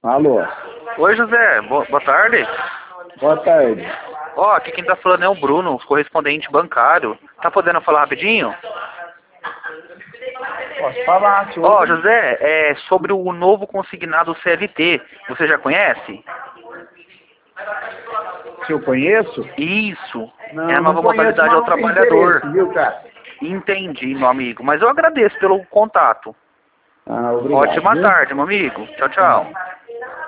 Alô, Oi, José. Boa tarde. boa tarde. Ó, aqui quem tá falando é o Bruno, correspondente bancário. Tá podendo falar rapidinho? Posso falar, Ó, senhor? José, é sobre o novo consignado CLT. Você já conhece? Se eu conheço? Isso. É a Não, não nova conheço, modalidade mas ao não tem interesse, trabalhador. viu, cara? Entendi, meu amigo. Mas eu agradeço pelo contato. Ah, obrigado, Ótima viu? tarde, meu amigo. Tchau, tchau. Tá.